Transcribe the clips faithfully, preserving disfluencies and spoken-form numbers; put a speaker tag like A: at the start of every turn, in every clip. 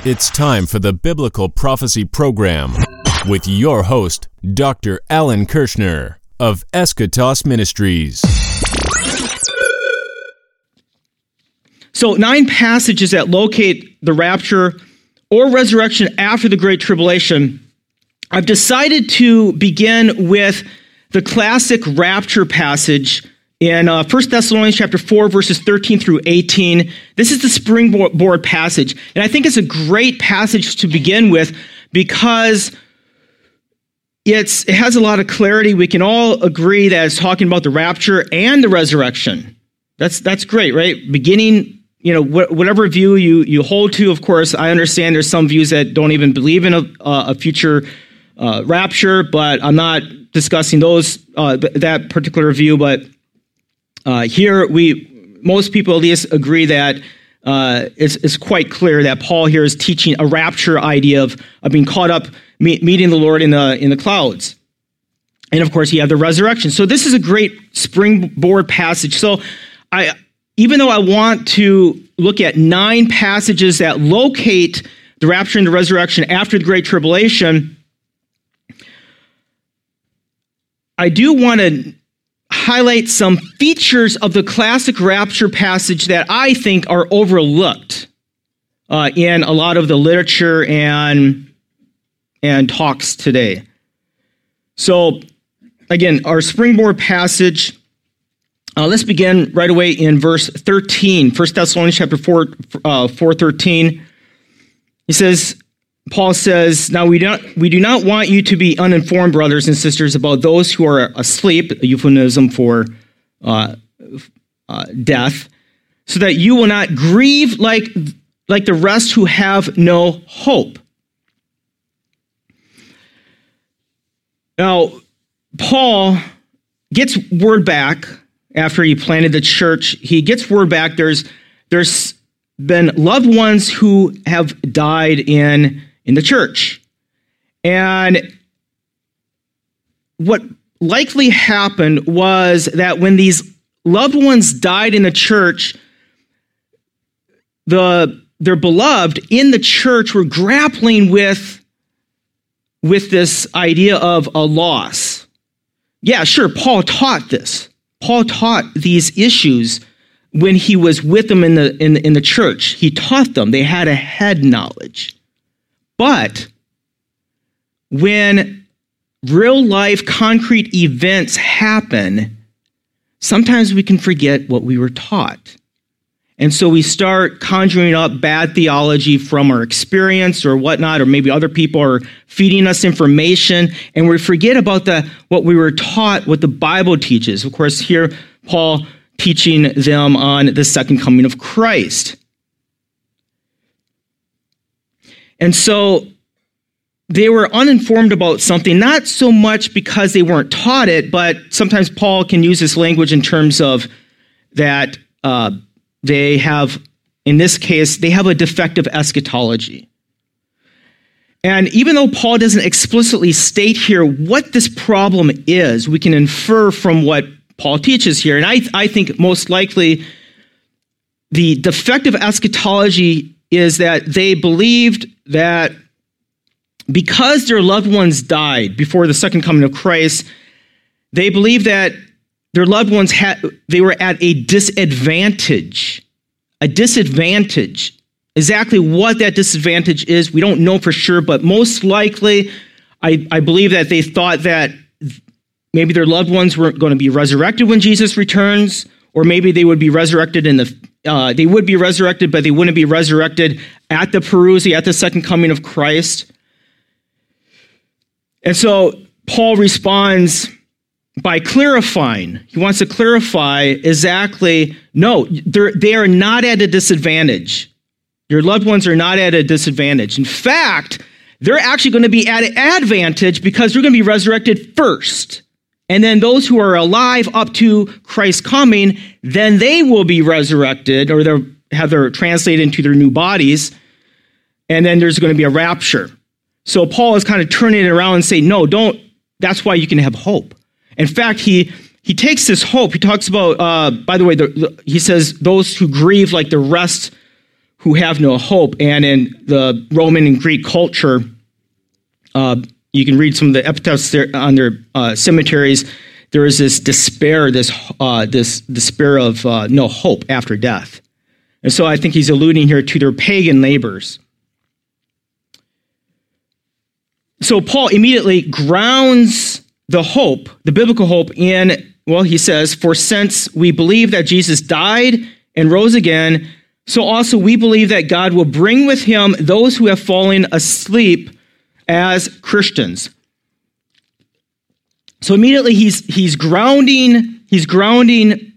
A: It's time for the Biblical Prophecy Program with your host, Doctor Alan Kirshner of Eschatos Ministries.
B: So nine passages that locate the rapture or resurrection after the Great Tribulation. I've decided to begin with the classic rapture passage in uh, First Thessalonians chapter four, verses thirteen through eighteen. This is the springboard passage. And I think it's a great passage to begin with because it's it has a lot of clarity. We can all agree that it's talking about the rapture and the resurrection. That's that's great, right? Beginning, you know, wh- whatever view you, you hold to, of course, I understand there's some views that don't even believe in a, a future uh, rapture, but I'm not discussing those uh, that particular view, but Uh, here, we most people at least agree that uh, it's, it's quite clear that Paul here is teaching a rapture idea of, of being caught up, meet, meeting the Lord in the in the clouds. And of course, you have the resurrection. So this is a great springboard passage. So I, even though I want to look at nine passages that locate the rapture and the resurrection after the Great Tribulation, I do want to highlight some features of the classic rapture passage that I think are overlooked uh, in a lot of the literature and, and talks today. So, again, our springboard passage, uh, let's begin right away in verse thirteen, First Thessalonians chapter four, uh, four thirteen. He says, Paul says, now we don't we do not want you to be uninformed, brothers and sisters, about those who are asleep, a euphemism for uh, uh, death, so that you will not grieve like, like the rest who have no hope. Now, Paul gets word back after he planted the church. He gets word back there's there's been loved ones who have died in in the church. And what likely happened was that when these loved ones died in the church, the their beloved in the church were grappling with, with this idea of a loss. Yeah, sure, Paul taught this. Paul taught these issues when he was with them in the in, in the church. He taught them. They had a head knowledge. But when real life concrete events happen, sometimes we can forget what we were taught. And so we start conjuring up bad theology from our experience or whatnot, or maybe other people are feeding us information, and we forget about the what we were taught, what the Bible teaches. Of course, here, Paul teaching them on the second coming of Christ. And so they were uninformed about something, not so much because they weren't taught it, but sometimes Paul can use this language in terms of that uh, they have, in this case, they have a defective eschatology. And even though Paul doesn't explicitly state here what this problem is, we can infer from what Paul teaches here. And I, I think most likely the defective eschatology is that they believed that because their loved ones died before the second coming of Christ, they believed that their loved ones had they were at a disadvantage. A disadvantage. Exactly what that disadvantage is, we don't know for sure, but most likely, I, I believe that they thought that maybe their loved ones weren't going to be resurrected when Jesus returns, or maybe they would be resurrected in the Uh, they would be resurrected, but they wouldn't be resurrected at the parousia, at the second coming of Christ. And so Paul responds by clarifying. He wants to clarify exactly, no, they are not at a disadvantage. Your loved ones are not at a disadvantage. In fact, they're actually going to be at an advantage because they're going to be resurrected first. And then those who are alive up to Christ's coming, then they will be resurrected, or they'll have their translated into their new bodies. And then there's going to be a rapture. So Paul is kind of turning it around and saying, no, don't. That's why you can have hope. In fact, he he takes this hope. He talks about, uh, by the way, the, the, he says, those who grieve like the rest who have no hope. And in the Roman and Greek culture, uh, you can read some of the epitaphs there on their uh, cemeteries. There is this despair, this uh, this despair of uh, no hope after death. And so I think he's alluding here to their pagan neighbors. So Paul immediately grounds the hope, the biblical hope, in, well, he says, for since we believe that Jesus died and rose again, so also we believe that God will bring with him those who have fallen asleep as Christians. So immediately he's he's grounding he's grounding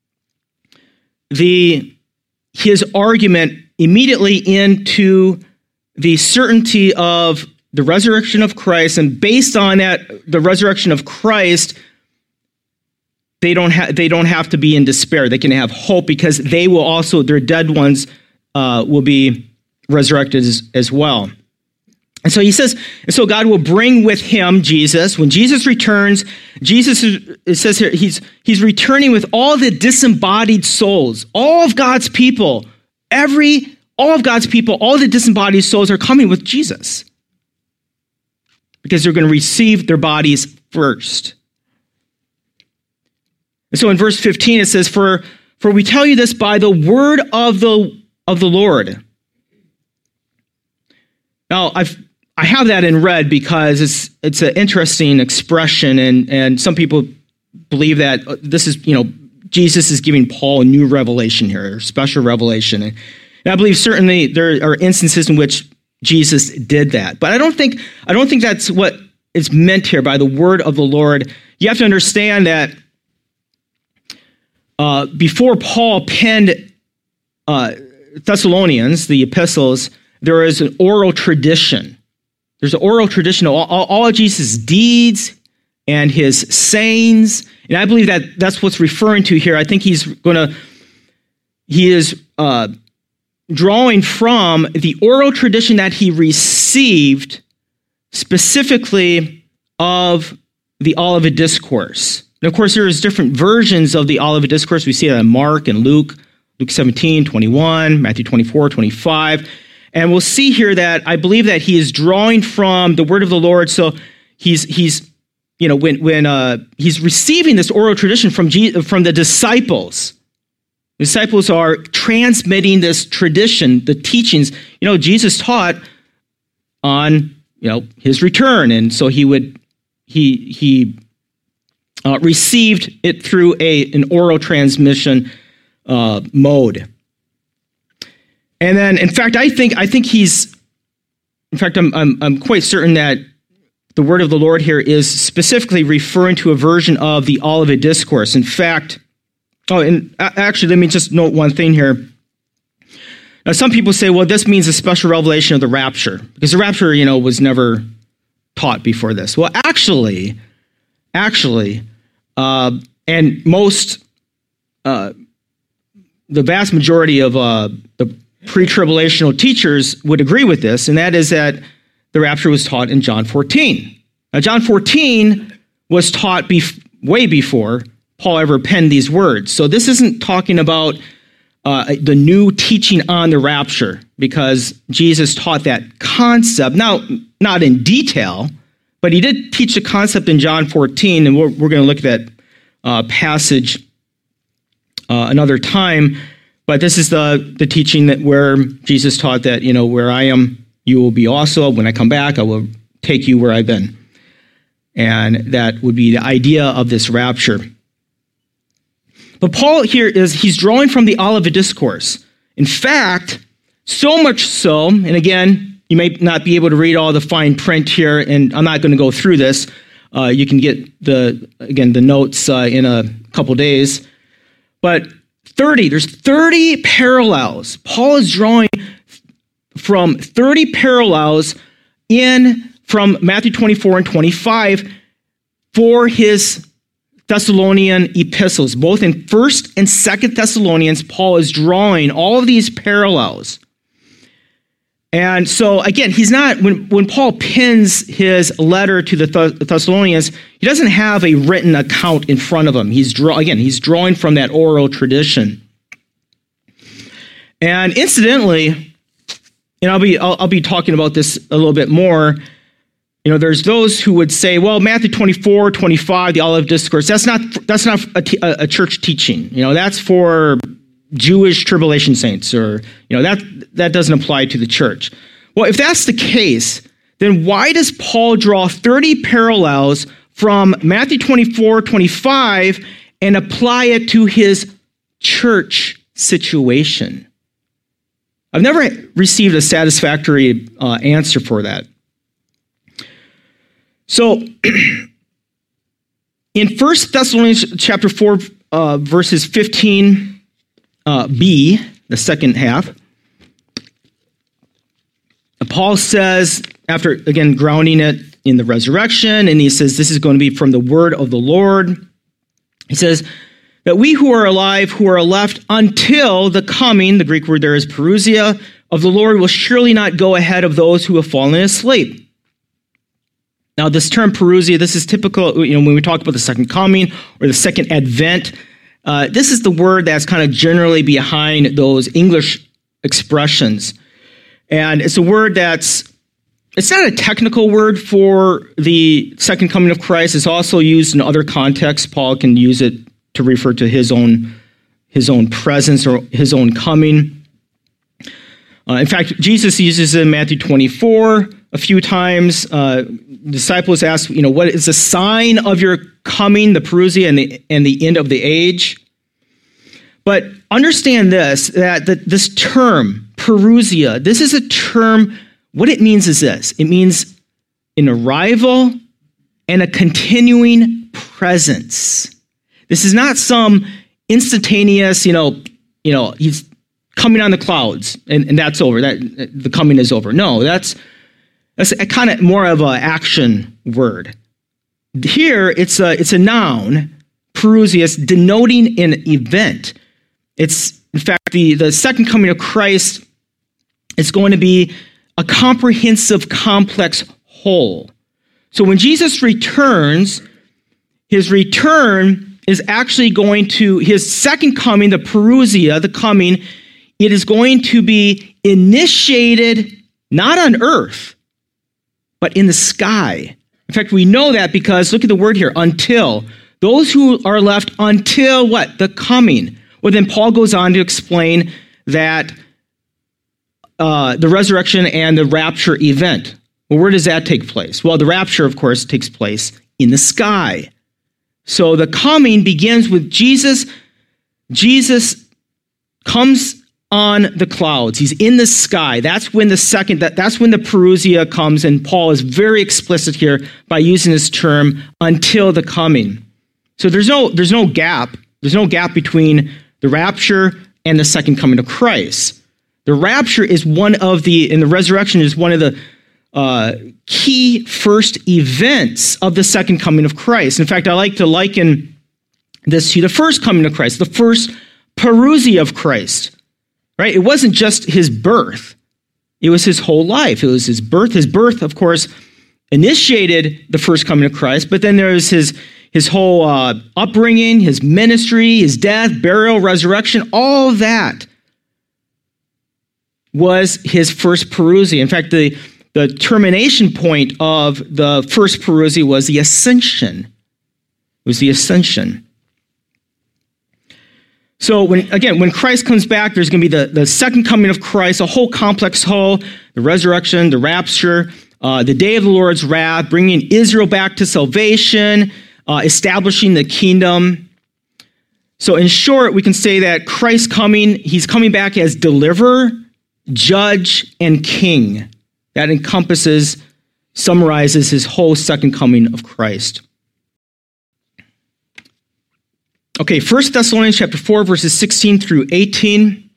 B: the his argument immediately into the certainty of the resurrection of Christ, and based on that, the resurrection of Christ, they don't have they don't have to be in despair. They can have hope because they will also, their dead ones uh, will be resurrected as, as well. And so he says, and so God will bring with him Jesus. When Jesus returns, Jesus, it says here, he's, he's returning with all the disembodied souls, all of God's people, every, all of God's people, all the disembodied souls are coming with Jesus because they're going to receive their bodies first. And so in verse fifteen, it says, for, for we tell you this by the word of the, of the Lord. Now, I've, I have that in red because it's it's an interesting expression, and, and some people believe that this is, you know, Jesus is giving Paul a new revelation here, a special revelation. And I believe certainly there are instances in which Jesus did that. But I don't think I don't think that's what is meant here by the word of the Lord. You have to understand that uh, before Paul penned uh, Thessalonians, the epistles, there is an oral tradition. There's an oral tradition of all, all, all of Jesus' deeds and his sayings. And I believe that that's what's referring to here. I think he's going to, he is uh, drawing from the oral tradition that he received specifically of the Olivet Discourse. And of course, there's different versions of the Olivet Discourse. We see that in Mark and Luke, Luke seventeen, twenty-one, Matthew twenty-four, twenty-five. And we'll see here that I believe that he is drawing from the word of the Lord. So he's, he's you know, when when uh, he's receiving this oral tradition from Jesus, from the disciples. The disciples are transmitting this tradition, the teachings. You know, Jesus taught on, you know, his return. And so he would, he, he uh, received it through a, an oral transmission uh, mode. And then, in fact, I think I think he's, in fact, I'm I'm I'm quite certain that the word of the Lord here is specifically referring to a version of the Olivet Discourse. In fact, oh, and actually, let me just note one thing here. Now, some people say, well, this means a special revelation of the rapture, because the rapture, you know, was never taught before this. Well, actually, actually, uh, and most, uh, the vast majority of uh, the pre-tribulational teachers would agree with this, and that is that the rapture was taught in John fourteen. Now, John fourteen was taught bef- way before Paul ever penned these words. So this isn't talking about uh, the new teaching on the rapture, because Jesus taught that concept. Now, not in detail, but he did teach the concept in John fourteen, and we're, we're going to look at that uh, passage uh, another time. But this is the, the teaching that where Jesus taught that, you know, where I am, you will be also. When I come back, I will take you where I've been. And that would be the idea of this rapture. But Paul here is, he's drawing from the Olivet Discourse. In fact, so much so, and again, you may not be able to read all the fine print here, and I'm not going to go through this. Uh, you can get, the again, the notes uh, in a couple days. But thirty, there's thirty parallels. Paul is drawing from thirty parallels in from Matthew twenty-four and twenty-five for his Thessalonian epistles. Both in First and Second Thessalonians, Paul is drawing all of these parallels. And so, again, he's not, when, when Paul pins his letter to the Th- Thessalonians, he doesn't have a written account in front of him. He's draw, again, he's drawing from that oral tradition. And incidentally, and I'll be I'll, I'll be talking about this a little bit more. You know, there's those who would say, well, Matthew twenty-four, twenty-five, the Olivet Discourse, that's not that's not a, t- a church teaching. You know, that's for Jewish tribulation saints, or, you know, that that doesn't apply to the church. Well, if that's the case, then why does Paul draw thirty parallels from Matthew twenty-four, twenty-five and apply it to his church situation? I've never received a satisfactory uh, answer for that. So, in First Thessalonians chapter four, uh, verses fifteen uh, b, the second half, Paul says, after, again, grounding it in the resurrection, and he says this is going to be from the word of the Lord. He says that we who are alive, who are left until the coming, the Greek word there is parousia, of the Lord will surely not go ahead of those who have fallen asleep. Now, this term parousia, this is typical, you know, when we talk about the second coming or the second advent, uh, this is the word that's kind of generally behind those English expressions. And it's a word that's, it's not a technical word for the second coming of Christ. It's also used in other contexts. Paul can use it to refer to his own, his own presence or his own coming. Uh, in fact, Jesus uses it in Matthew twenty-four a few times. Uh, disciples ask, you know, what is the sign of your coming, the parousia, and the, and the end of the age? But understand this, that the, this term, parousia, this is a term, what it means is this. It means an arrival and a continuing presence. This is not some instantaneous, you know, you know, he's coming on the clouds and, and that's over. That the coming is over. No, that's that's a kind of more of an action word. Here, it's a it's a noun, parousia, it's denoting an event. It's, in fact, the, the second coming of Christ is going to be a comprehensive, complex whole. So when Jesus returns, his return is actually going to, his second coming, the parousia, the coming, it is going to be initiated not on earth, but in the sky. In fact, we know that because, look at the word here, until. Those who are left until what? The coming. Well, then Paul goes on to explain that uh, the resurrection and the rapture event. Well, where does that take place? Well, the rapture, of course, takes place in the sky. So the coming begins with Jesus. Jesus comes on the clouds. He's in the sky. That's when the second, that, that's when the parousia comes, and Paul is very explicit here by using this term, until the coming. So there's no, there's no gap. There's no gap between the rapture and the second coming of Christ. The rapture is one of the, and the resurrection is one of the uh, key first events of the second coming of Christ. In fact, I like to liken this to the first coming of Christ, the first parousia of Christ, right? It wasn't just his birth. It was his whole life. It was his birth. His birth, of course, initiated the first coming of Christ, but then there was his His whole uh, upbringing, his ministry, his death, burial, resurrection, all that was his first parousia. In fact, the, the termination point of the first parousia was the ascension. It was the ascension. So, when again, when Christ comes back, there's going to be the, the second coming of Christ, a whole complex whole, the resurrection, the rapture, uh, the day of the Lord's wrath, bringing Israel back to salvation, Uh, establishing the kingdom. So in short, we can say that Christ coming, he's coming back as deliverer, judge, and king. That encompasses, summarizes his whole second coming of Christ. Okay, First Thessalonians chapter four, verses sixteen through eighteen.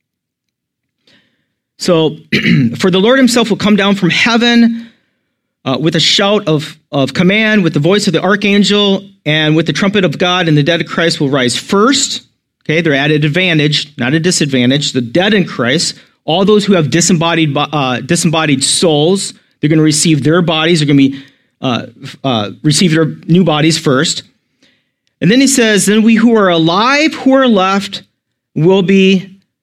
B: So, for the Lord himself will come down from heaven Uh, with a shout of, of command, with the voice of the archangel, and with the trumpet of God, and the dead of Christ will rise first. Okay, they're at an advantage, not a disadvantage. The dead in Christ, all those who have disembodied uh, disembodied souls, they're going to receive their bodies. They're going to be uh, uh, receive their new bodies first. And then he says, then we who are alive, who are left, will be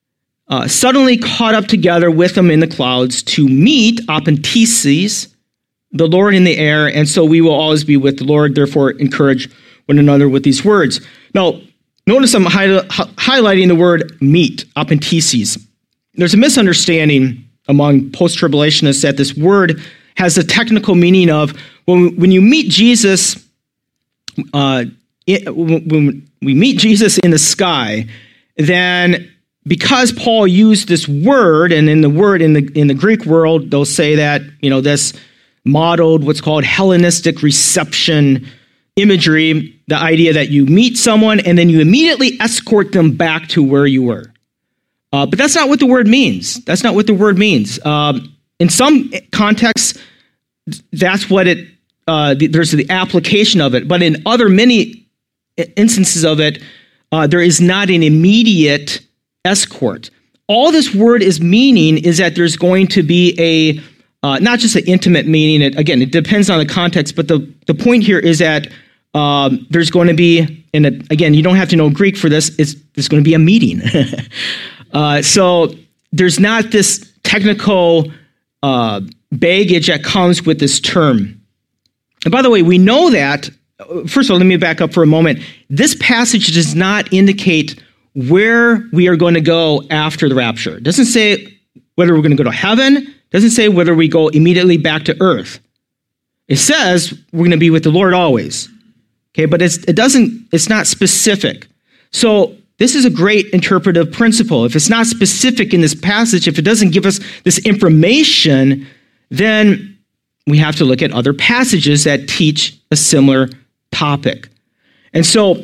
B: uh, suddenly caught up together with them in the clouds to meet apenthesis, the Lord in the air, and so we will always be with the Lord. Therefore, encourage one another with these words. Now, notice I'm hi- highlighting the word meet, apenthesis. There's a misunderstanding among post-tribulationists that this word has the technical meaning of when, when you meet Jesus, uh, it, when we meet Jesus in the sky, then because Paul used this word, and in the word in the in the Greek world, they'll say that, you know, this modeled what's called Hellenistic reception imagery, the idea that you meet someone and then you immediately escort them back to where you were. Uh, but that's not what the word means. That's not what the word means. Um, in some contexts, that's what it, uh, the, there's the application of it. But in other many instances of it, uh, there is not an immediate escort. All this word is meaning is that there's going to be a, uh, not just an intimate meaning. It, again, it depends on the context, but the, the point here is that um, there's going to be, and again, you don't have to know Greek for this, it's, there's going to be a meeting. uh, so there's not this technical uh, baggage that comes with this term. And by the way, we know that, first of all, let me back up for a moment. This passage does not indicate where we are going to go after the rapture. It doesn't say whether we're going to go to heaven. It doesn't say whether we go immediately back to earth. It says we're going to be with the Lord always. Okay, but it's, it doesn't, it's not specific. So this is a great interpretive principle. If it's not specific in this passage, if it doesn't give us this information, then we have to look at other passages that teach a similar topic. And so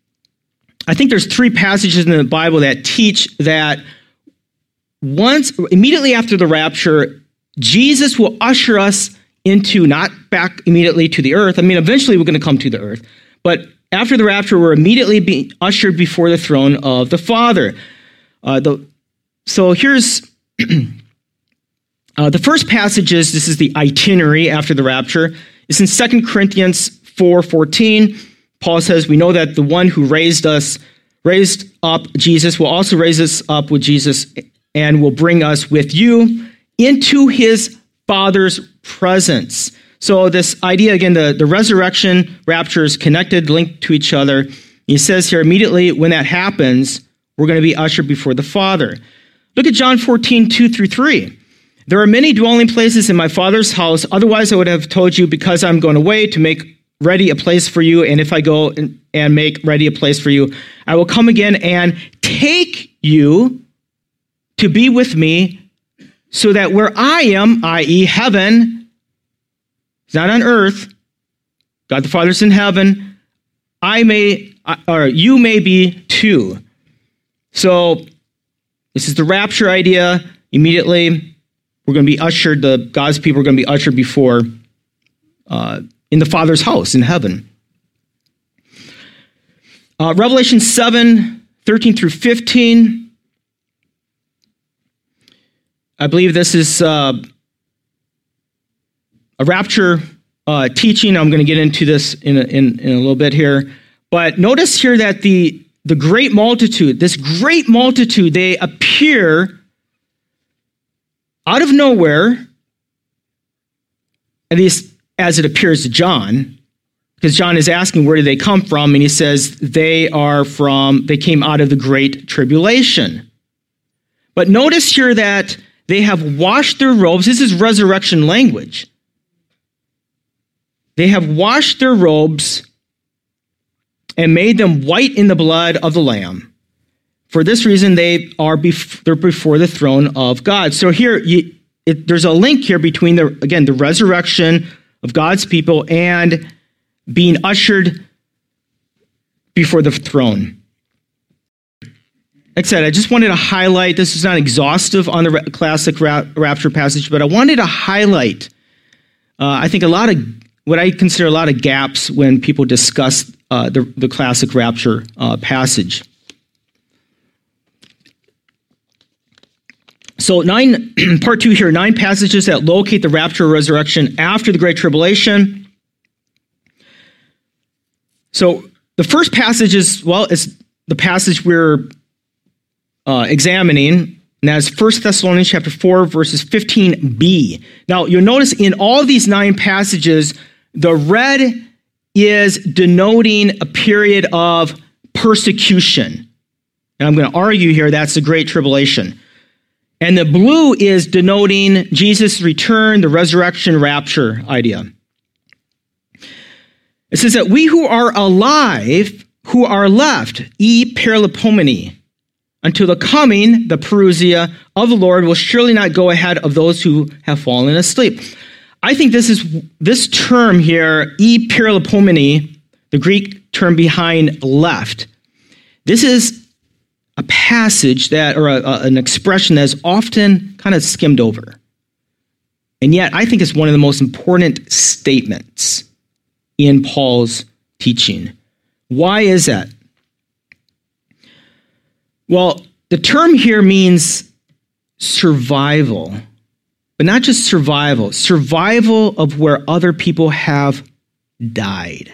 B: I think there's three passages in the Bible that teach that once, immediately after the rapture, Jesus will usher us into, not back immediately to the earth. I mean, eventually we're going to come to the earth. But after the rapture, we're immediately being ushered before the throne of the Father. Uh, the, so here's uh, the first passages. This is the itinerary after the rapture. It's in Second Corinthians four fourteen. Paul says, we know that the one who raised us, raised up Jesus, will also raise us up with Jesus and will bring us with you into his Father's presence. So this idea, again, the, the resurrection, rapture is connected, linked to each other. He says here, immediately when that happens, we're going to be ushered before the Father. Look at John fourteen, two through three. There are many dwelling places in my Father's house. Otherwise, I would have told you, because I'm going away to make ready a place for you. And if I go and, and make ready a place for you, I will come again and take you to be with me, so that where I am, that is heaven, it's not on earth, God the Father's in heaven, I may, or you may be too. So this is the rapture idea. Immediately, we're going to be ushered, the God's people are going to be ushered before, uh, in the Father's house in heaven. Uh, Revelation seven, thirteen through fifteen. I believe this is uh, a rapture uh, teaching. I'm going to get into this in a, in, in a little bit here. But notice here that the, the great multitude, this great multitude, they appear out of nowhere, at least as it appears to John, because John is asking where did they come from, and he says they are from, they came out of the great tribulation. But notice here that they have washed their robes. This is resurrection language. They have washed their robes and made them white in the blood of the Lamb. For this reason, they are bef- they're before the throne of God. So here, you, it, there's a link here between, the again, the resurrection of God's people and being ushered before the throne. Like I said, I just wanted to highlight, this is not exhaustive on the ra- classic ra- rapture passage, but I wanted to highlight, uh, I think, a lot of, what I consider a lot of gaps when people discuss uh, the, the classic rapture uh, passage. So nine, part two here, nine passages that locate the rapture or resurrection after the Great Tribulation. So the first passage is, well, it's the passage we're uh, examining, And that's First Thessalonians chapter four, verses fifteen b. Now, you'll notice in all of these nine passages, the red is denoting a period of persecution. And I'm going to argue here that's the Great Tribulation. And the blue is denoting Jesus' return, the resurrection, rapture idea. It says that we who are alive, who are left, e perlipomene, until the coming, the parousia of the Lord, will surely not go ahead of those who have fallen asleep. I think this is this term here, e perlipomene, the Greek term behind left. This is a passage that, or a, a, an expression that's often kind of skimmed over. And yet, I think it's one of the most important statements in Paul's teaching. Why is that? Well, the term here means survival, but not just survival, survival of where other people have died.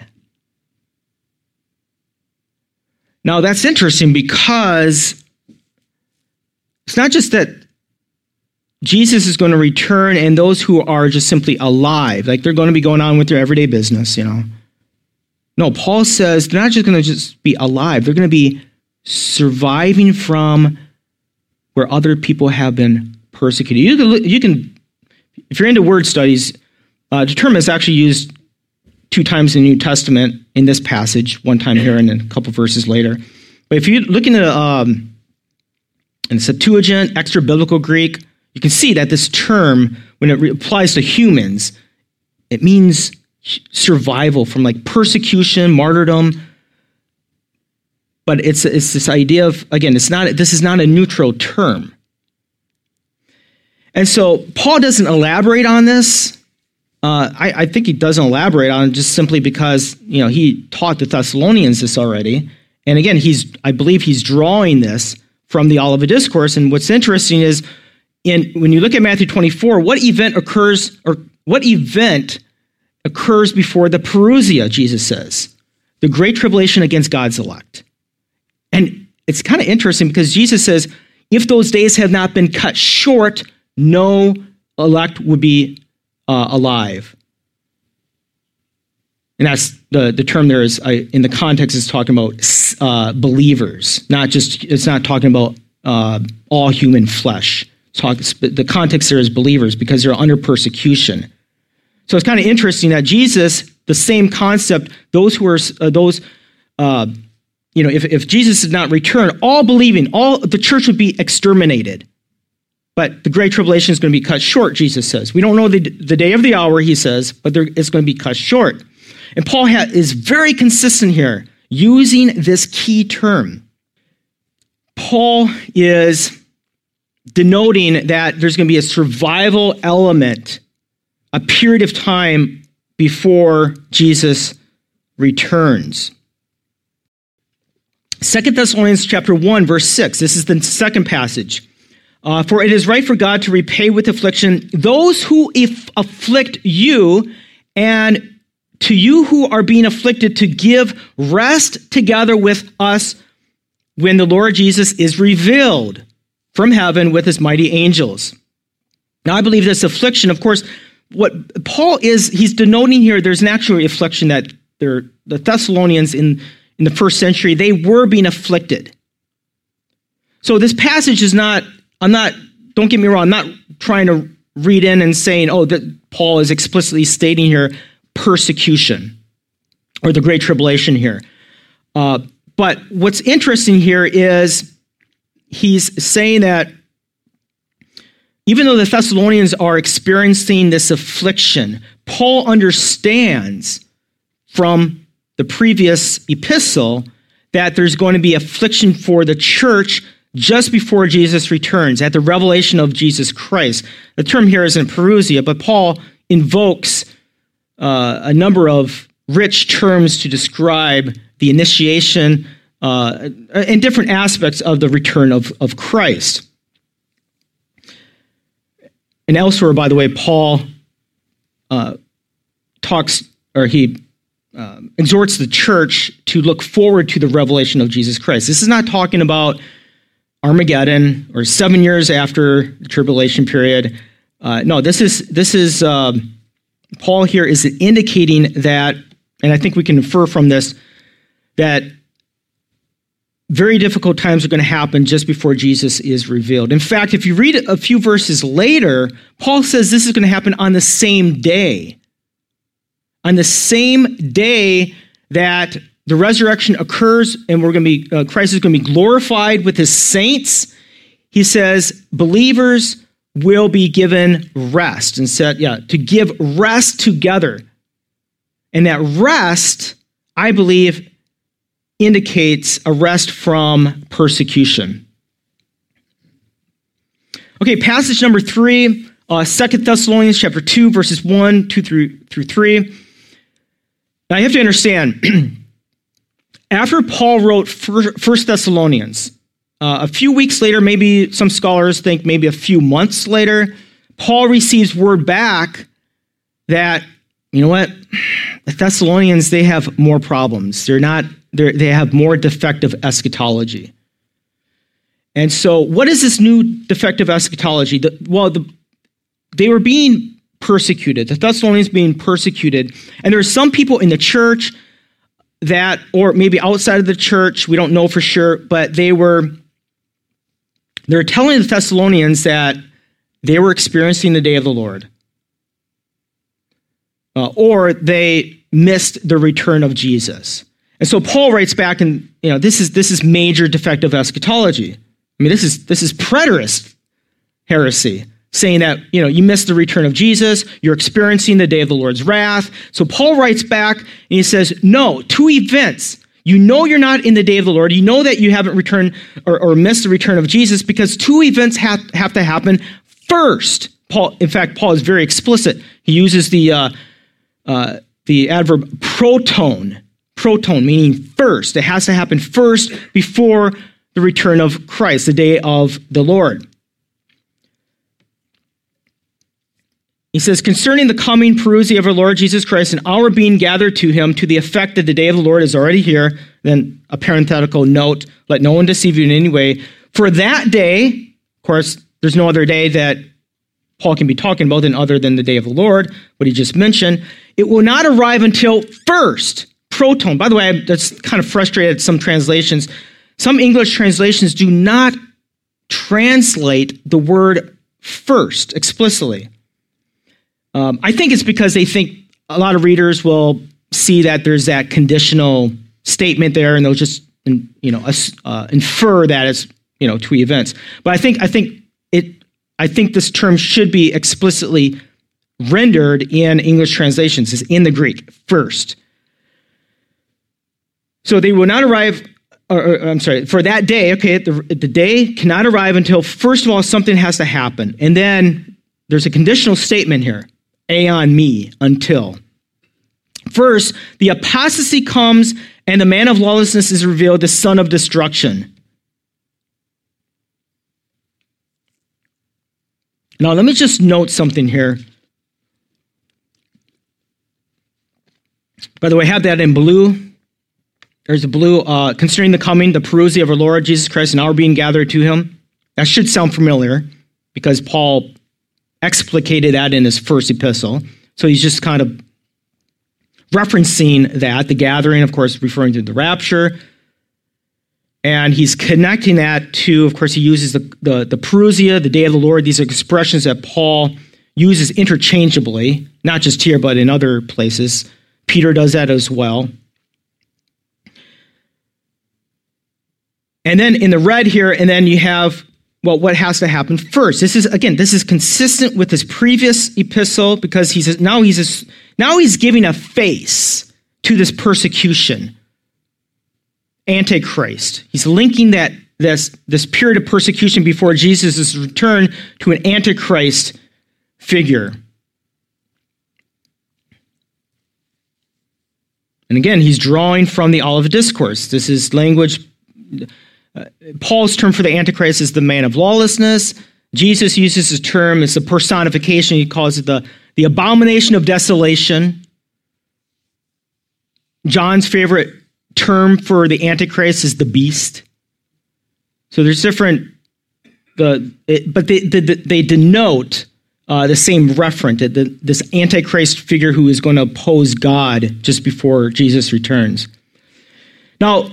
B: Now, that's interesting because it's not just that Jesus is going to return and those who are just simply alive, like they're going to be going on with their everyday business, you know. No, Paul says they're not just going to just be alive, they're going to be surviving from where other people have been persecuted. You can, you can if you're into word studies, uh, the term is actually used two times in the New Testament in this passage, one time here and then a couple verses later. But if you're looking at um, in Septuagint, extra biblical Greek, you can see that this term, when it re- applies to humans, it means survival from like persecution, martyrdom. But it's it's this idea of, again, it's not this is not a neutral term. And so Paul doesn't elaborate on this. Uh, I, I think he doesn't elaborate on it just simply because, you know, he taught the Thessalonians this already. And again, he's I believe he's drawing this from the Olivet Discourse. And what's interesting is, in when you look at Matthew twenty-four, what event occurs, or what event occurs before the parousia, Jesus says? The Great Tribulation against God's elect. And it's kind of interesting because Jesus says, if those days have not been cut short, no elect would be uh, alive. And that's the, the term there is, I, in the context, is talking about uh, believers, not just, it's not talking about uh, all human flesh. It's talk, the context there is believers because they're under persecution. So it's kind of interesting that Jesus, the same concept, those who are, uh, those, uh, you know, if, if Jesus did not return, all believing, all the church would be exterminated. But the Great Tribulation is going to be cut short, Jesus says. We don't know the, the day of the hour, he says, but there, it's going to be cut short. And Paul ha- is very consistent here, using this key term. Paul is denoting that there's going to be a survival element, a period of time before Jesus returns. Second Thessalonians chapter one, verse six. This is the second passage. Uh, for it is right for God to repay with affliction those who if afflict you, and to you who are being afflicted to give rest together with us when the Lord Jesus is revealed from heaven with his mighty angels. Now, I believe this affliction, of course, what Paul is, he's denoting here, there's an actual affliction that the Thessalonians in, in the first century, they were being afflicted. So this passage is not, I'm not, don't get me wrong, I'm not trying to read in and saying, oh, that Paul is explicitly stating here persecution or the Great Tribulation here. Uh, but what's interesting here is he's saying that even though the Thessalonians are experiencing this affliction, Paul understands from the previous epistle that there's going to be affliction for the church just before Jesus returns, at the revelation of Jesus Christ. The term here isn't parousia, but Paul invokes uh, a number of rich terms to describe the initiation uh, and different aspects of the return of, of Christ. And elsewhere, by the way, Paul uh, talks, or he uh, exhorts the church to look forward to the revelation of Jesus Christ. This is not talking about Armageddon or seven years after the tribulation period. Uh, no, this is this is uh, Paul here is indicating that, and I think we can infer from this that very difficult times are going to happen just before Jesus is revealed. In fact, if you read a few verses later, Paul says this is going to happen on the same day. On the same day that the resurrection occurs and we're going to be, uh, Christ is going to be glorified with his saints, he says believers will be given rest and said, yeah, to give rest together. And that rest, I believe, indicates a rest from persecution. Okay, passage number three, uh, Second Thessalonians chapter two, verses one, two through, through three. Now you have to understand, after Paul wrote First Thessalonians, uh, a few weeks later, maybe some scholars think maybe a few months later, Paul receives word back that, you know what, the Thessalonians, they have more problems. They're not, they're, they have more defective eschatology. And so what is this new defective eschatology? The, well, the, they were being persecuted. The Thessalonians being persecuted. And there are some people in the church that, or maybe outside of the church, we don't know for sure, but they were, they were telling the Thessalonians that they were experiencing the day of the Lord. Uh, or they missed the return of Jesus. And so Paul writes back, and you know, this is this is major defective eschatology. I mean, this is this is preterist heresy, saying that, you know, you missed the return of Jesus, you're experiencing the day of the Lord's wrath. So Paul writes back and he says, no, two events. You know you're not in the day of the Lord. You know that you haven't returned or, or missed the return of Jesus because two events have, have to happen first. Paul, in fact, Paul is very explicit. He uses the uh, uh, the adverb proton, proton, meaning first. It has to happen first before the return of Christ, the day of the Lord. He says, concerning the coming parousia of our Lord Jesus Christ and our being gathered to him to the effect that the day of the Lord is already here, then a parenthetical note, let no one deceive you in any way. For that day, of course, there's no other day that Paul can be talking about than other than the day of the Lord, what he just mentioned. It will not arrive until first, proton. By the way, that's kind of frustrated some translations. Some English translations do not translate the word first explicitly. Um, I think it's because they think a lot of readers will see that there's that conditional statement there, and they'll just, you know, uh, infer that as, you know, two events. But I think I think it I think this term should be explicitly rendered in English translations as in the Greek first. So they will not arrive. Or, or, I'm sorry, for that day. Okay, the, the day cannot arrive until first of all something has to happen, and then there's a conditional statement here. Aeon me, until. First, the apostasy comes and the man of lawlessness is revealed, the son of destruction. Now, let me just note something here. By the way, I have that in blue. There's a blue, uh, concerning the coming, the parousia of our Lord Jesus Christ and our being gathered to him. That should sound familiar because Paul explicated that in his first epistle. So he's just kind of referencing that, the gathering, of course, referring to the rapture. And he's connecting that to, of course, he uses the, the, the parousia, the day of the Lord. These are expressions that Paul uses interchangeably, not just here, but in other places. Peter does that as well. And then in the red here, and then you have, well, what has to happen first? This is, again, this is consistent with his previous epistle because he's now he's a, now he's giving a face to this persecution. Antichrist. He's linking that this this period of persecution before Jesus' return to an Antichrist figure. And again, he's drawing from the Olivet Discourse. This is language. Uh, Paul's term for the Antichrist is the man of lawlessness. Jesus uses his term, it's a personification. He calls it the, the abomination of desolation. John's favorite term for the Antichrist is the beast. So there's different the it, but they, they, they denote uh, the same referent, the, this Antichrist figure who is going to oppose God just before Jesus returns. Now,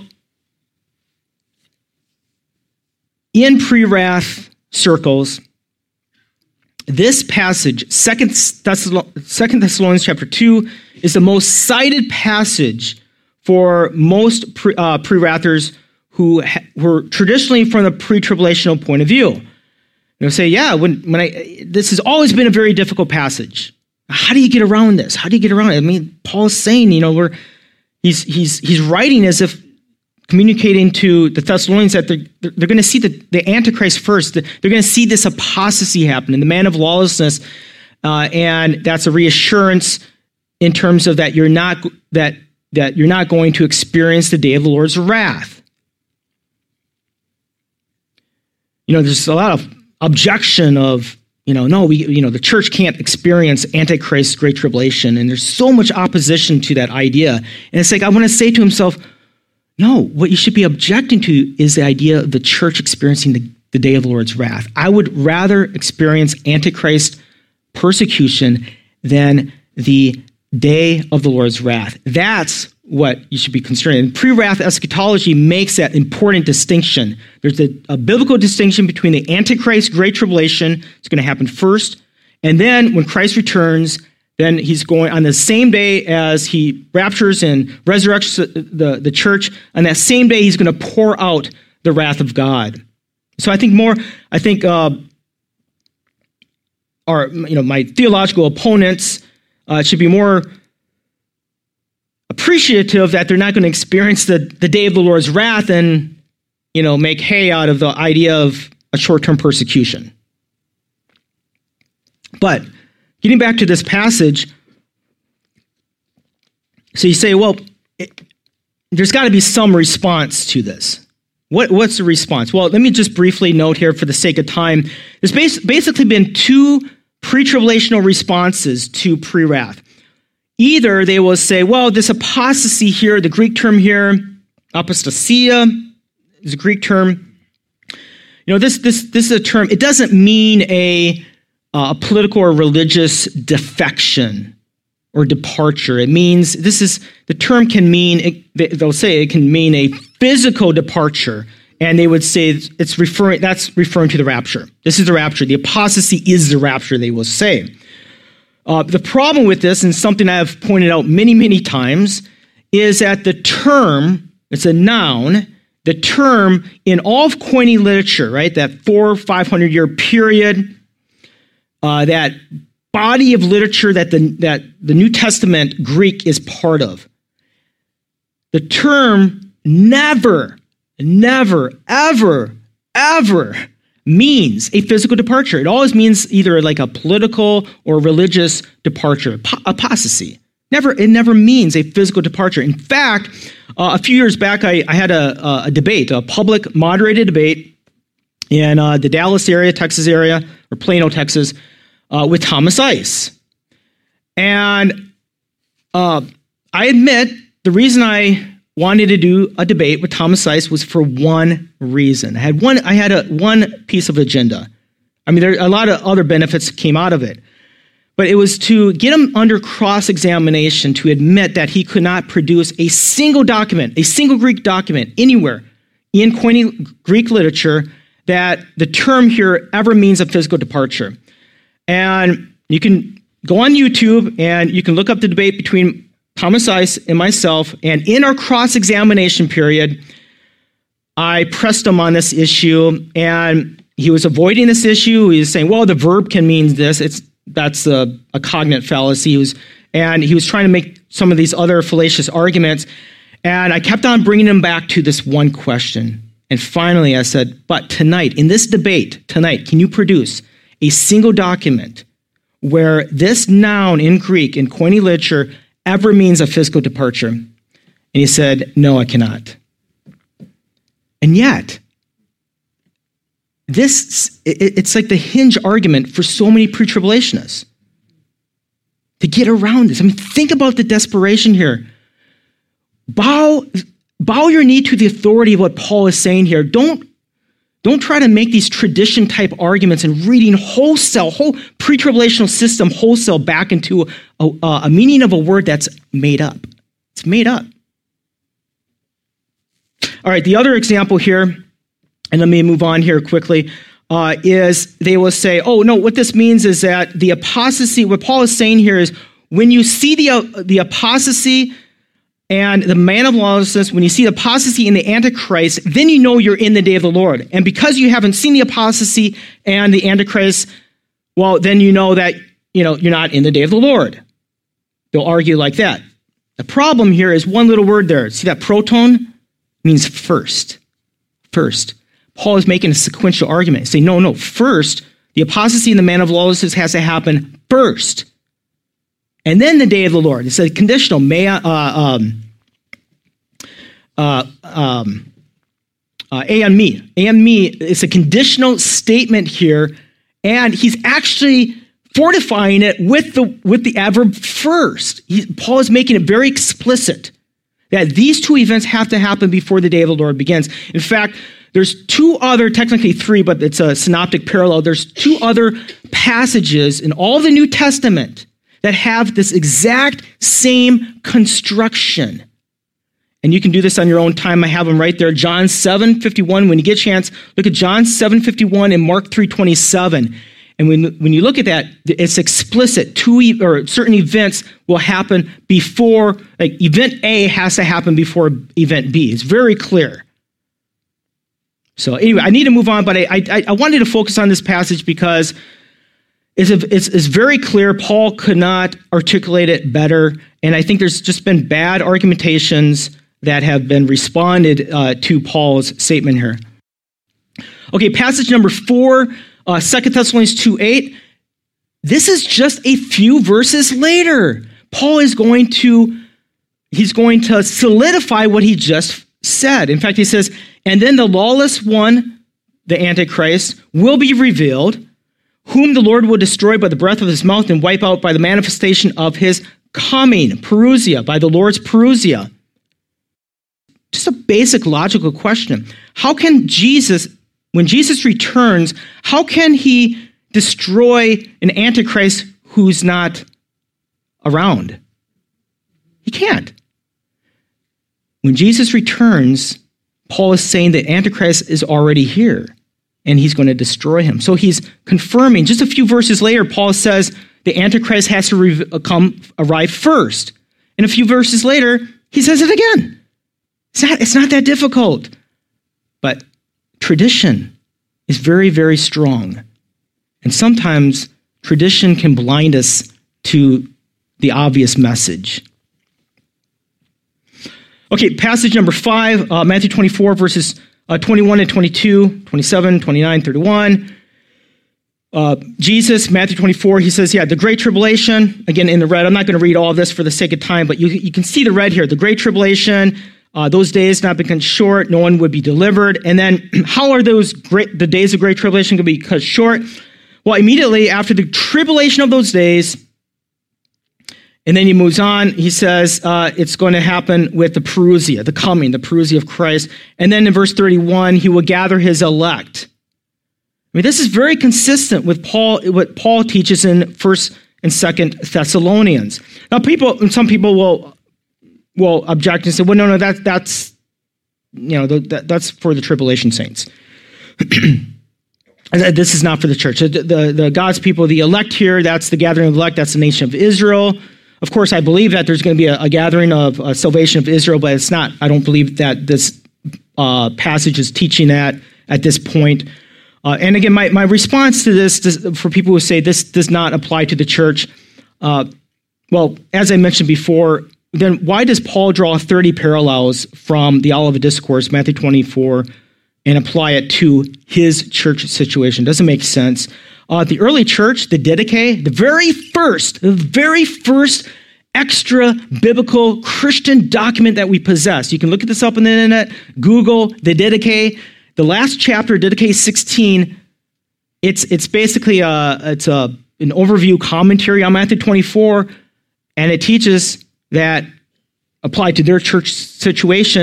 B: in pre-wrath circles, this passage, Second Thessalonians chapter two, is the most cited passage for most pre, uh, pre-wrathers who ha- were traditionally from the pre-tribulational point of view. They'll say, yeah, when, when I, this has always been a very difficult passage. How do you get around this? How do you get around it? I mean, Paul's saying, you know, we're, he's, he's, he's writing as if communicating to the Thessalonians that they're, they're going to see the, the Antichrist first. They're going to see this apostasy happen, and the man of lawlessness, uh, and that's a reassurance in terms of that you're not that that you're not going to experience the day of the Lord's wrath. You know, there's a lot of objection of, you know, no, we, you know, the church can't experience Antichrist's great tribulation, and there's so much opposition to that idea. And it's like I want to say to himself, no, what you should be objecting to is the idea of the church experiencing the, the day of the Lord's wrath. I would rather experience Antichrist persecution than the day of the Lord's wrath. That's what you should be concerned. And pre-wrath eschatology makes that important distinction. There's a, a biblical distinction between the Antichrist great tribulation, it's going to happen first, and then when Christ returns, then he's going on the same day as he raptures and resurrects the, the church. On that same day, he's going to pour out the wrath of God. So I think more, I think uh, our, you know, my theological opponents uh, should be more appreciative that they're not going to experience the, the day of the Lord's wrath and, you know, make hay out of the idea of a short-term persecution. But getting back to this passage, so you say, well, it, there's got to be some response to this. What, what's the response? Well, let me just briefly note here for the sake of time. There's bas- basically been two pre-tribulational responses to pre-wrath. Either they will say, well, this apostasy here, the Greek term here, apostasia is a Greek term. You know, this this this is a term, it doesn't mean a Uh, a political or religious defection or departure. It means, this is, the term can mean, it, they'll say it can mean a physical departure, and they would say it's referring, that's referring to the rapture. This is the rapture. The apostasy is the rapture, they will say. Uh, the problem with this, and something I have pointed out many, many times, is that the term, it's a noun, the term in all of Koine literature, right, that four, five hundred year period, Uh, that body of literature that the, that the New Testament Greek is part of. The term never, never, ever, ever means a physical departure. It always means either like a political or religious departure, apostasy. Never, it never means a physical departure. In fact, uh, a few years back, I, I had a, a debate, a public moderated debate in uh, the Dallas area, Texas area, or Plano, Texas, Uh, with Thomas Ice. And uh, I admit the reason I wanted to do a debate with Thomas Ice was for one reason. I had one, I had a one piece of agenda. I mean, there are a lot of other benefits that came out of it. But it was to get him under cross-examination to admit that he could not produce a single document, a single Greek document anywhere in Koine Greek literature that the term here ever means a physical departure. And you can go on YouTube and you can look up the debate between Thomas Ice and myself. And in our cross-examination period, I pressed him on this issue, and he was avoiding this issue. He was saying, well, the verb can mean this. It's that's a, a cognate fallacy. He was, and he was trying to make some of these other fallacious arguments. And I kept on bringing him back to this one question. And finally, I said, but tonight, in this debate, tonight, can you produce a single document where this noun in Greek, in Koine literature, ever means a physical departure? And he said, no, I cannot. And yet, this, it, it's like the hinge argument for so many pre-tribulationists to get around this. I mean, think about the desperation here. Bow, bow your knee to the authority of what Paul is saying here. Don't Don't try to make these tradition-type arguments and reading wholesale, whole pre-tribulational system wholesale back into a, a meaning of a word that's made up. It's made up. All right, the other example here, and let me move on here quickly, uh, is they will say, oh, no, what this means is that the apostasy, what Paul is saying here is when you see the, uh, the apostasy and the man of lawlessness, when you see the apostasy in the Antichrist, then you know you're in the day of the Lord. And because you haven't seen the apostasy and the Antichrist, well, then you know that, you know, you're not in the day of the Lord. They'll argue like that. The problem here is one little word there. See that proton? Means first. First. Paul is making a sequential argument. Saying, no, no, first, the apostasy and the man of lawlessness has to happen first. And then the day of the Lord. It's a conditional. May, uh, um, uh, um, uh, and me. And me. It's a conditional statement here. And he's actually fortifying it with the, with the adverb first. He, Paul is making it very explicit that these two events have to happen before the day of the Lord begins. In fact, there's two other, technically three, but it's a synoptic parallel. There's two other passages in all the New Testament that have this exact same construction. And you can do this on your own time. I have them right there. John seven fifty-one. When you get a chance, look at John seven fifty-one and Mark three twenty-seven. And when, when you look at that, it's explicit. Two e- or certain events will happen before, like event A has to happen before event B. It's very clear. So anyway, I need to move on, but I, I, I wanted to focus on this passage because It's, a, it's, it's very clear Paul could not articulate it better, and I think there's just been bad argumentations that have been responded uh, to Paul's statement here. Okay, passage number four, uh, Second Thessalonians two eight. This is just a few verses later. Paul is going to, he's going to solidify what he just said. In fact, he says, and then the lawless one, the Antichrist, will be revealed, whom the Lord will destroy by the breath of his mouth and wipe out by the manifestation of his coming, parousia, by the Lord's parousia. Just a basic logical question. How can Jesus, when Jesus returns, how can he destroy an Antichrist who's not around? He can't. When Jesus returns, Paul is saying that Antichrist is already here, and he's going to destroy him. So he's confirming. Just a few verses later, Paul says the Antichrist has to re- come arrive first. And a few verses later, he says it again. It's not, it's not that difficult. But tradition is very, very strong. And sometimes tradition can blind us to the obvious message. Okay, passage number five, uh, Matthew twenty-four, verses Uh, twenty-one and twenty-two, twenty-seven, twenty-nine, thirty-one. Uh, Jesus, Matthew twenty-four, he says, yeah, the Great Tribulation, again in the red. I'm not going to read all of this for the sake of time, but you, you can see the red here. The Great Tribulation, uh, those days not become short, no one would be delivered. And then how are those great, the days of Great Tribulation going to be cut short? Well, immediately after the tribulation of those days, and then he moves on, he says uh, it's going to happen with the parousia, the coming, the parousia of Christ. And then in verse thirty-one, he will gather his elect. I mean, this is very consistent with Paul, what Paul teaches in First and Second Thessalonians. Now, people, some people will will object and say, well, no, no, that, that's, you know, that, that's for the tribulation saints. This is not for the church. The, the, the God's people, the elect here, that's the gathering of the elect, that's the nation of Israel. Of course, I believe that there's going to be a, a gathering of uh, salvation of Israel, but it's not. I don't believe that this uh, passage is teaching that at this point. Uh, and again, my, my response to this, this, for people who say this does not apply to the church, uh, well, as I mentioned before, then why does Paul draw thirty parallels from the Olivet Discourse, Matthew twenty-four, and apply it to his church situation? Doesn't make sense. Uh, the early church, the Didache, the very first, the very first extra biblical Christian document that we possess. You can look at this up on the internet, Google the Didache. The last chapter, Didache sixteen, it's it's basically a, it's a, an overview commentary on Matthew twenty-four, and it teaches that, applied to their church situation,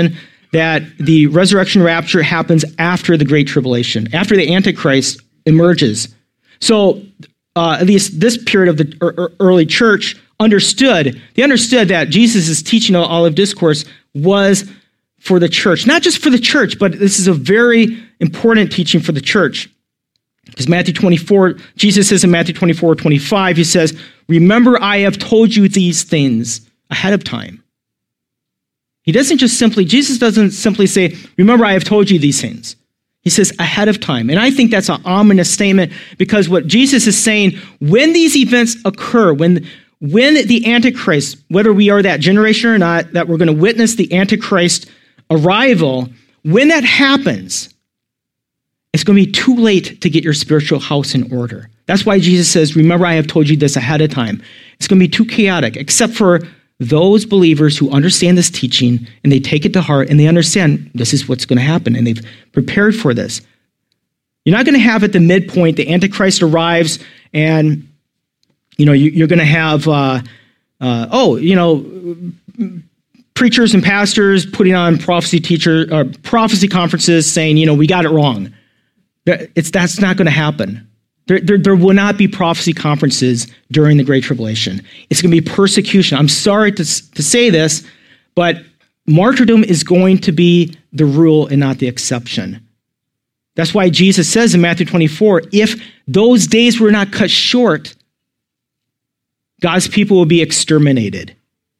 B: that the resurrection rapture happens after the Great Tribulation, after the Antichrist emerges. So uh, at least this period of the early church understood, they understood that Jesus' teaching of Olivet Discourse was for the church. Not just for the church, but this is a very important teaching for the church. Because Matthew twenty-four, Jesus says in Matthew twenty-four, twenty-five, he says, remember, I have told you these things ahead of time. He doesn't just simply, Jesus doesn't simply say, remember, I have told you these things. He says ahead of time. And I think that's an ominous statement, because what Jesus is saying, when these events occur, when, when the Antichrist, whether we are that generation or not, that we're going to witness the Antichrist arrival, when that happens, it's going to be too late to get your spiritual house in order. That's why Jesus says, remember, I have told you this ahead of time. It's going to be too chaotic, except for those believers who understand this teaching and they take it to heart and they understand this is what's going to happen and they've prepared for this. You're not going to have at the midpoint, the Antichrist arrives and, you know, you, you're going to have, uh, uh, oh, you know, preachers and pastors putting on prophecy teacher or prophecy conferences saying, you know, we got it wrong. It's, that's not going to happen. There, there, there will not be prophecy conferences during the Great Tribulation. It's going to be persecution. I'm sorry to, to say this, but martyrdom is going to be the rule and not the exception. That's why Jesus says in Matthew twenty-four, if those days were not cut short, God's people will be exterminated.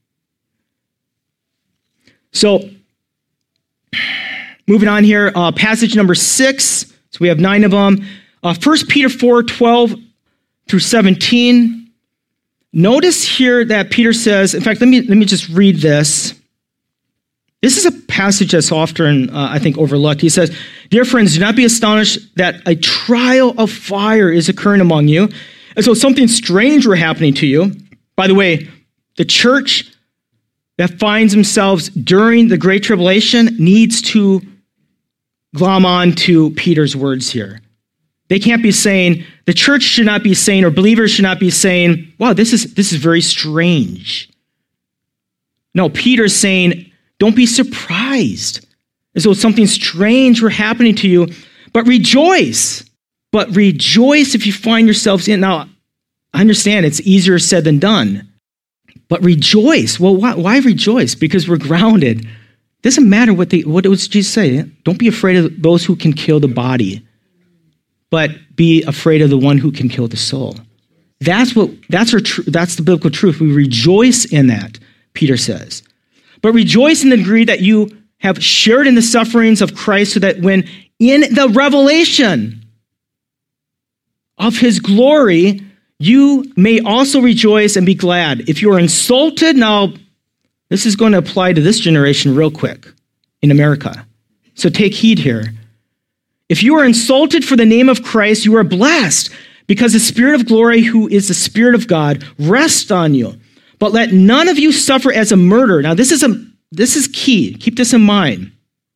B: So, moving on here, uh, passage number six. So we have nine of them. Uh, First Peter four, twelve through seventeen. Notice here that Peter says, in fact, let me, let me just read this. This is a passage that's often, uh, I think, overlooked. He says, dear friends, do not be astonished that a trial of fire is occurring among you, as though something strange were happening to you. By the way, the church that finds themselves during the Great Tribulation needs to glom on to Peter's words here. They can't be saying, the church should not be saying, or believers should not be saying, wow, this is this is very strange. No, Peter's saying, don't be surprised as though something strange were happening to you, but rejoice. But rejoice if you find yourselves in. Now, I understand it's easier said than done, but rejoice. Well, why, why rejoice? Because we're grounded. Doesn't matter what they, what does Jesus say? Don't be afraid of those who can kill the body, but be afraid of the one who can kill the soul. That's what, that's our, tr- that's the biblical truth. We rejoice in that, Peter says. But rejoice in the degree that you have shared in the sufferings of Christ, so that when in the revelation of his glory, you may also rejoice and be glad. If you are insulted, now this is going to apply to this generation real quick in America. So take heed here. If you are insulted for the name of Christ, you are blessed, because the Spirit of glory, who is the Spirit of God, rests on you. But let none of you suffer as a murderer. Now this is a this is key. Keep this in mind.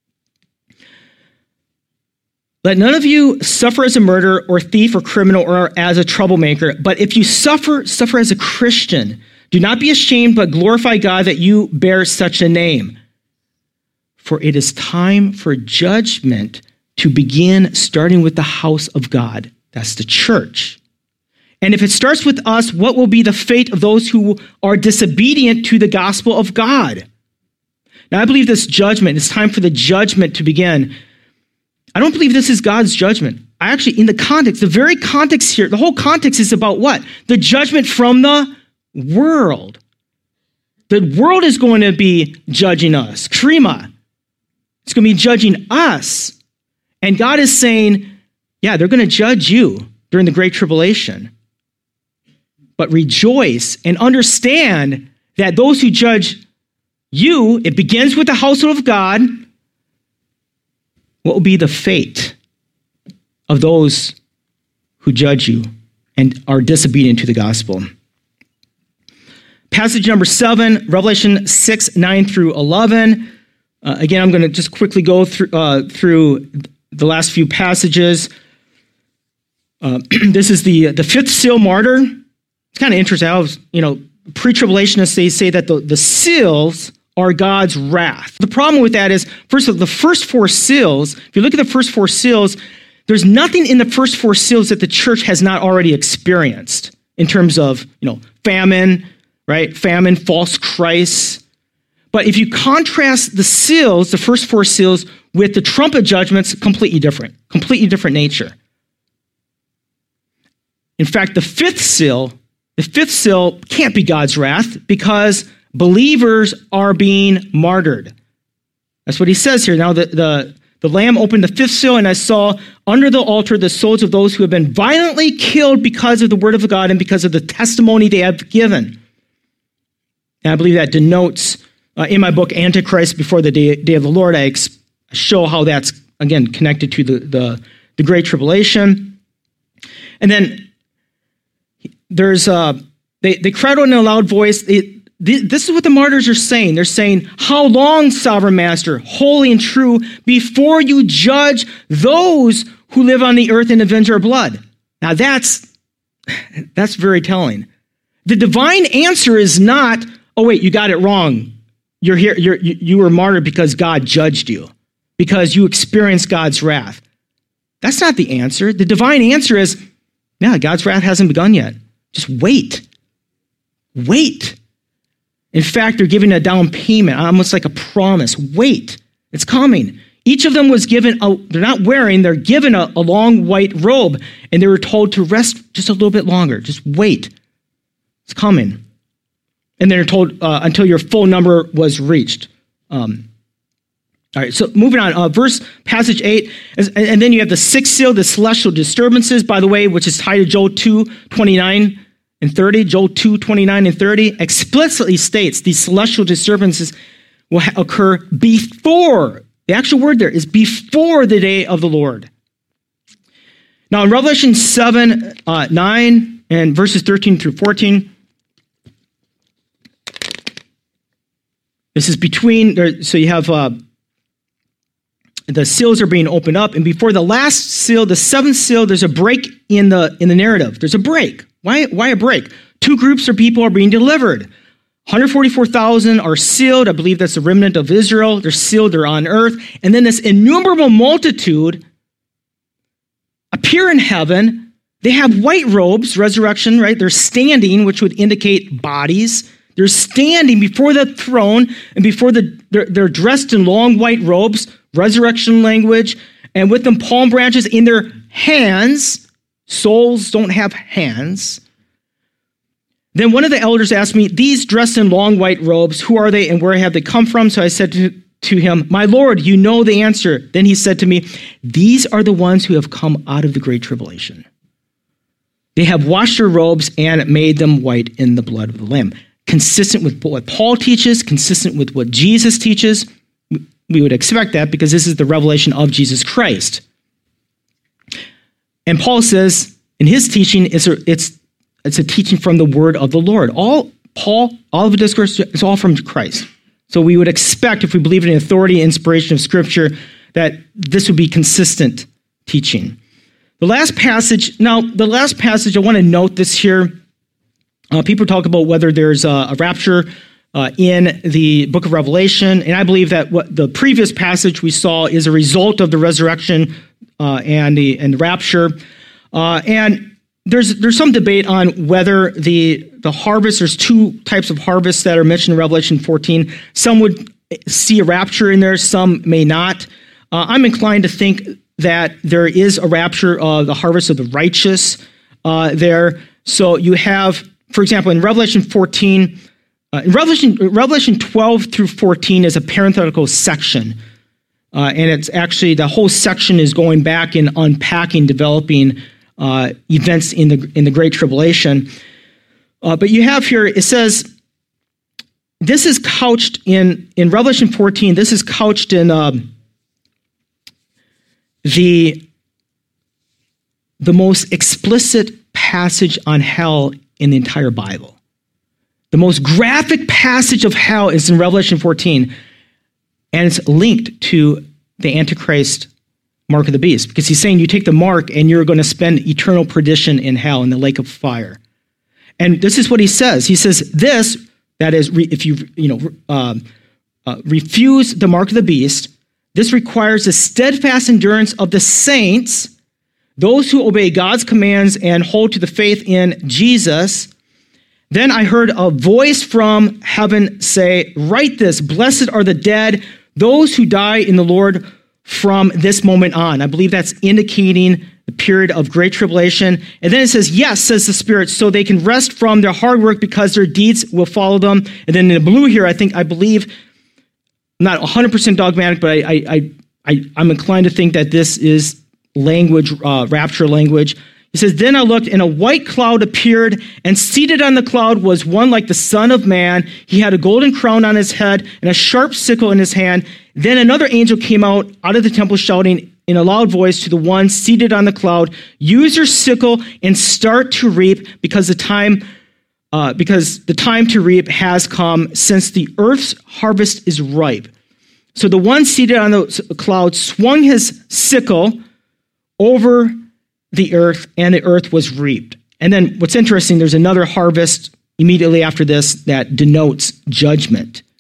B: Let none of you suffer as a murderer or thief or criminal or as a troublemaker. But if you suffer, suffer as a Christian. Do not be ashamed, but glorify God that you bear such a name. For it is time for judgment to begin, starting with the house of God. That's the church. And if it starts with us, what will be the fate of those who are disobedient to the gospel of God? Now, I believe this judgment, it's time for the judgment to begin. I don't believe this is God's judgment. I actually, in the context, the very context here, the whole context is about what? The judgment from the world. The world is going to be judging us. Krima. It's going to be judging us. And God is saying, yeah, they're going to judge you during the Great Tribulation. But rejoice and understand that those who judge you, it begins with the household of God. What will be the fate of those who judge you and are disobedient to the gospel? Passage number seven, Revelation six, nine through eleven. Uh, again, I'm going to just quickly go through, uh, through the last few passages. Uh, this is the, the fifth seal martyr. It's kind of interesting. I was, you know, pre-tribulationists, they say that the, the seals are God's wrath. The problem with that is, first of all, the first four seals, if you look at the first four seals, there's nothing in the first four seals that the church has not already experienced in terms of, you know, famine, right? Famine, false Christs. But if you contrast the seals, the first four seals, with the trumpet judgments, completely different, completely different nature. In fact, the fifth seal, the fifth seal can't be God's wrath because believers are being martyred. That's what he says here. Now, the, the, the Lamb opened the fifth seal, and I saw under the altar the souls of those who have been violently killed because of the word of God and because of the testimony they have given. And I believe that denotes, uh, in my book, Antichrist Before the Day, Day of the Lord, I ex- show how that's, again, connected to the, the, the Great Tribulation. And then there's, uh, they, they cried out in a loud voice. They, This is what the martyrs are saying. They're saying, how long, sovereign master, holy and true, before you judge those who live on the earth and avenge our blood? Now that's, that's very telling. The divine answer is not, oh wait, you got it wrong. You're here, you're, you, you were martyred because God judged you, because you experienced God's wrath. That's not the answer. The divine answer is, yeah, God's wrath hasn't begun yet. Just wait. Wait. In fact, they're giving a down payment, almost like a promise. Wait, it's coming. Each of them was given, a, they're not wearing, they're given a, a long white robe, and they were told to rest just a little bit longer. Just wait. It's coming. And they're told uh, until your full number was reached. Um, all right, so moving on. Uh, verse, passage eight, and, and then you have the sixth seal, the celestial disturbances, by the way, which is tied to Joel two twenty-nine and thirty. Joel two twenty-nine and thirty explicitly states these celestial disturbances will ha- occur before, the actual word there is before the day of the Lord. Now in Revelation seven, uh, nine, and verses thirteen through fourteen, this is between, so you have uh, the seals are being opened up, and before the last seal, the seventh seal, there's a break in the in the narrative. There's a break. Why, why a break? Two groups of people are being delivered. one hundred forty-four thousand are sealed. I believe that's the remnant of Israel. They're sealed. They're on earth. And then this innumerable multitude appear in heaven. They have white robes, resurrection, right? They're standing, which would indicate bodies. They're standing before the throne, and before the, they're, they're dressed in long white robes, resurrection language, and with them palm branches in their hands. Souls don't have hands. Then one of the elders asked me, these dressed in long white robes, who are they and where have they come from? So I said to, to him, my Lord, you know the answer. Then he said to me, these are the ones who have come out of the great tribulation. They have washed their robes and made them white in the blood of the Lamb. Consistent with what Paul teaches, consistent with what Jesus teaches. We would expect that because this is the revelation of Jesus Christ. And Paul says in his teaching, it's a, it's, it's a teaching from the word of the Lord. All Paul, all of the discourse is all from Christ. So we would expect, if we believe in the authority and inspiration of Scripture, that this would be consistent teaching. The last passage, now the last passage, I want to note this here. Uh, people talk about whether there's a, a rapture uh, in the book of Revelation, and I believe that what the previous passage we saw is a result of the resurrection uh, and the and the rapture. Uh, and there's there's some debate on whether the the harvest, there's two types of harvests that are mentioned in Revelation fourteen. Some would see a rapture in there, some may not. Uh, I'm inclined to think that there is a rapture of the harvest of the righteous uh, there. So you have, for example, in Revelation fourteen, uh, in Revelation, Revelation twelve through fourteen is a parenthetical section. Uh, and it's actually, the whole section is going back and unpacking, developing uh, events in the in the Great Tribulation. Uh, but you have here, it says, this is couched in, in Revelation fourteen, this is couched in um, the, the most explicit passage on hell in the entire Bible. The most graphic passage of hell is in Revelation fourteen, and it's linked to the Antichrist mark of the beast, because he's saying you take the mark and you're going to spend eternal perdition in hell in the lake of fire. And this is what he says. He says this, that is, if you you know um, uh, refuse the mark of the beast. This requires the steadfast endurance of the saints, those who obey God's commands and hold to the faith in Jesus. Then I heard a voice from heaven say, "Write this, blessed are the dead, those who die in the Lord from this moment on." I believe that's indicating the period of great tribulation. And then it says, "Yes," says the Spirit, "so they can rest from their hard work because their deeds will follow them." And then in the blue here, I think, I believe, I'm not one hundred percent dogmatic, but I, I, I, I, I'm inclined to think that this is language, uh, rapture language. It says, "Then I looked, and a white cloud appeared, and seated on the cloud was one like the Son of Man. He had a golden crown on his head and a sharp sickle in his hand. Then another angel came out, out of the temple shouting in a loud voice to the one seated on the cloud, 'Use your sickle and start to reap, because the time uh, because the time to reap has come, since the earth's harvest is ripe.' So the one seated on the cloud swung his sickle over the earth, and the earth was reaped." And then what's interesting, there's another harvest immediately after this that denotes judgment.